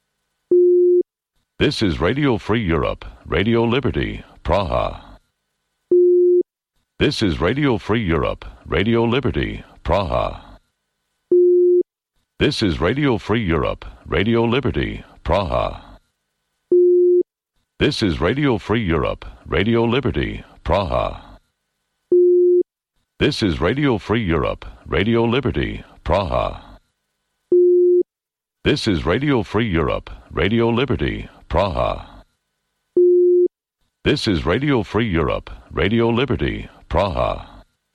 This is Radio Free Europe, Radio Liberty, Praha. This is Radio Free Europe, Radio Liberty, Praha. This is Radio Free Europe, Radio Liberty, Praha. This is Radio Free Europe, Radio Liberty, Praha. This is Radio Free Europe, Radio Liberty, Praha. This is Radio Free Europe, Radio Liberty, Praha. This is Radio Free Europe, Radio Liberty, Praha.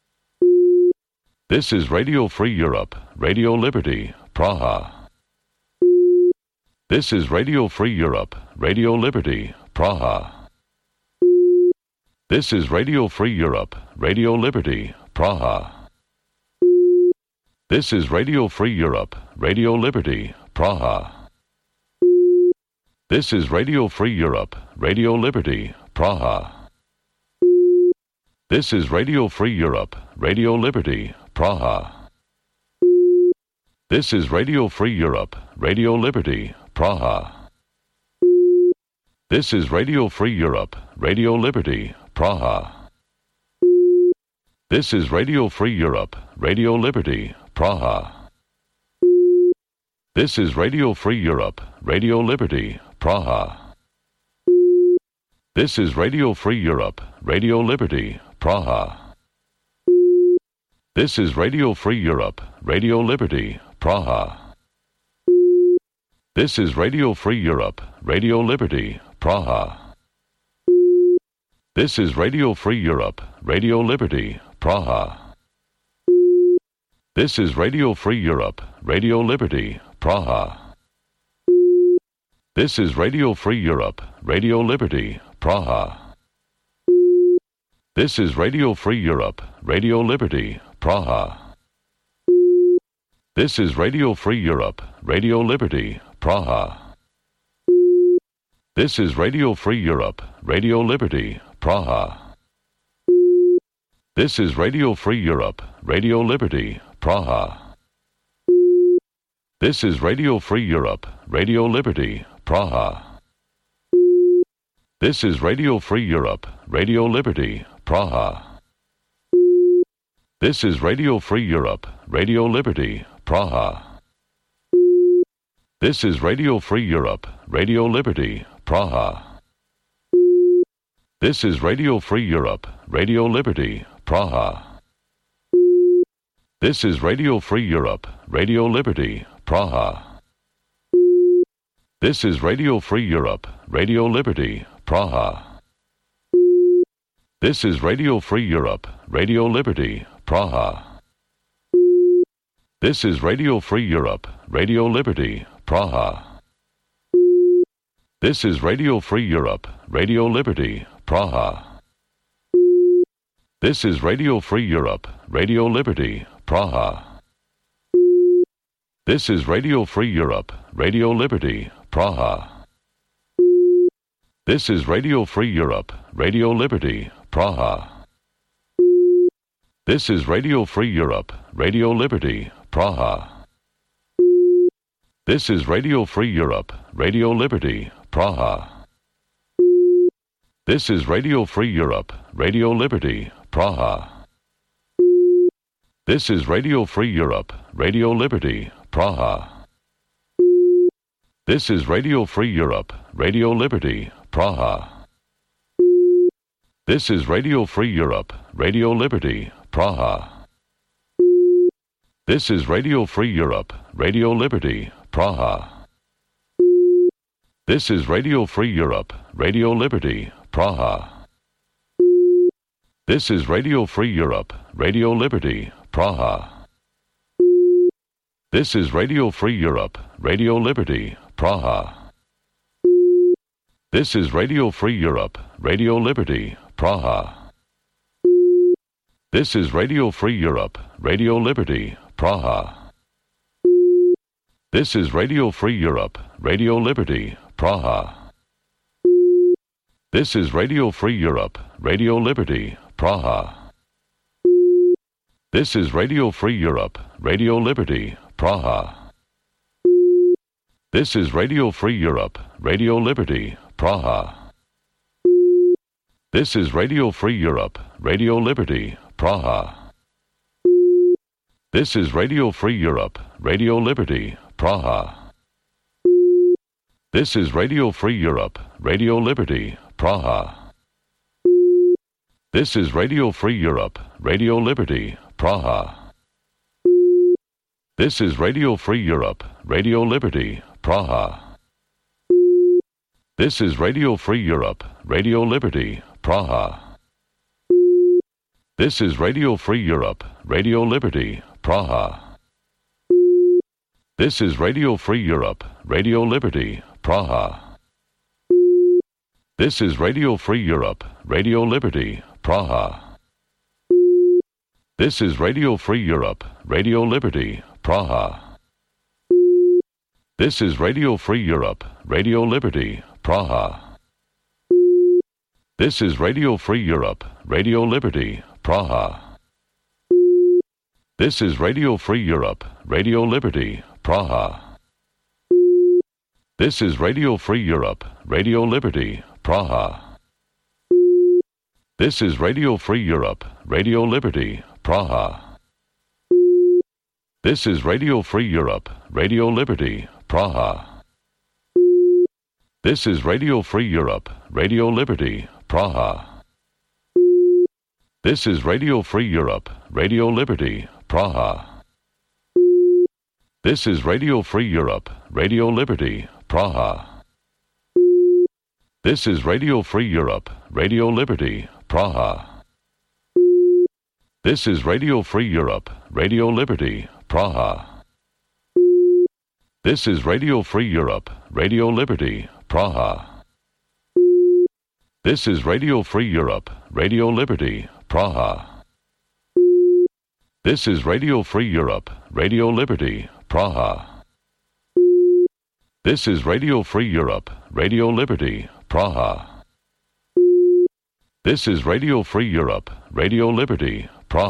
This is Radio Free Europe, Radio Liberty, Praha. This is Radio Free Europe, Radio Liberty, Praha. This is Radio Free Europe, Radio Liberty, Praha. This is Radio Free Europe, Radio Liberty, Praha. This is Radio Free Europe, Radio Liberty, Praha. This is Radio Free Europe, Radio Liberty, Praha. This is Radio Free Europe, Radio Liberty, Praha. This is Radio Free Europe, Radio Liberty, Praha. This is Radio Free Europe, Radio Liberty, Praha. This is Radio Free Europe, Radio Liberty, Praha. This is Radio Free Europe, Radio Liberty, Praha. This is Radio Free Europe, Radio Liberty, Praha. This is Radio Free Europe, Radio Liberty, Praha. This is Radio Free Europe, Radio Liberty, Praha. This is Radio Free Europe, Radio Liberty, Praha. This is Radio Free Europe, Radio Liberty, Praha. This is Radio Free Europe, Radio Liberty, Praha. This is Radio Free Europe, Radio Liberty, Praha. This is Radio Free Europe, Radio Liberty, Praha. This is Radio Free Europe, Radio Liberty, Praha. This is Radio Free Europe, Radio Liberty, Praha. This is Radio Free Europe, Radio Liberty, Praha. This is Radio Free Europe, Radio Liberty, Praha. This is Radio Free Europe, Radio Liberty, Praha. This is Radio Free Europe, Radio Liberty, Praha. This is Radio Free Europe, Radio Liberty, Praha. This is Radio Free Europe, Radio Liberty, Praha. This is Radio Free Europe, Radio Liberty, Praha. This is Radio Free Europe, Radio Liberty, Praha. This is Radio Free Europe, Radio Liberty, Praha. This is Radio Free Europe, Radio Liberty, Praha. This is Radio Free Europe, Radio Liberty, Praha. This is Radio Free Europe, Radio Liberty, Praha. This is Radio Free Europe, Radio Liberty, Praha. This is Radio Free Europe, Radio Liberty, Praha. This is Radio Free Europe, Radio Liberty, Praha. This is Radio Free Europe, Radio Liberty, Praha. This is Radio Free Europe, Radio Liberty, Praha. This is Radio Free Europe, Radio Liberty, Praha. This is Radio Free Europe, Radio Liberty, Praha. This is Radio Free Europe, Radio Liberty, Praha. This is Radio Free Europe, Radio Liberty, Praha. This is Radio Free Europe, Radio Liberty, Praha. This is Radio Free Europe, Radio Liberty, Praha. This is Radio Free Europe, Radio Liberty, Praha. This is Radio Free Europe, Radio Liberty, Praha. This is Radio Free Europe, Radio Liberty, Praha. This is Radio Free Europe, Radio Liberty, Praha. This is Radio Free Europe, Radio Liberty, Praha. This is Radio Free Europe, Radio Liberty, Praha. This is Radio Free Europe, Radio Liberty, Praha. This is Radio Free Europe, Radio Liberty, Praha. This is Radio Free Europe, Radio Liberty, Praha. This is Radio Free Europe, Radio Liberty, Praha. This is Radio Free Europe, Radio Liberty, Praha. This is Radio Free Europe, Radio Liberty, Praha. This is Radio Free Europe, Radio Liberty, Praha. This is Radio Free Europe, Radio Liberty, Praha. This is Radio Free Europe, Radio Liberty, Praha. This is Radio Free Europe, Radio Liberty, Praha. This is Radio Free Europe, Radio Liberty, Praha. This is Radio Free Europe, Radio Liberty, Praha. This is Radio Free Europe, Radio Liberty, Praha. This is Radio Free Europe, Radio Liberty, Praha. This is Radio Free Europe, Radio Liberty, Praha. This is Radio Free Europe, Radio Liberty, Praha. This is Radio Free Europe, Radio Liberty, Praha. This is Radio Free Europe, Radio Liberty, Praha. This is Radio Free Europe, Radio Liberty, Praha. This is Radio Free Europe, Radio Liberty, Praha. This is Radio Free Europe, Radio Liberty, Praha. This is Radio Free Europe, Radio Liberty, Praha. This is Radio Free Europe, Radio Liberty, Praha. This is Radio Free Europe, Radio Liberty, Praha. This is Radio Free Europe, Radio Liberty,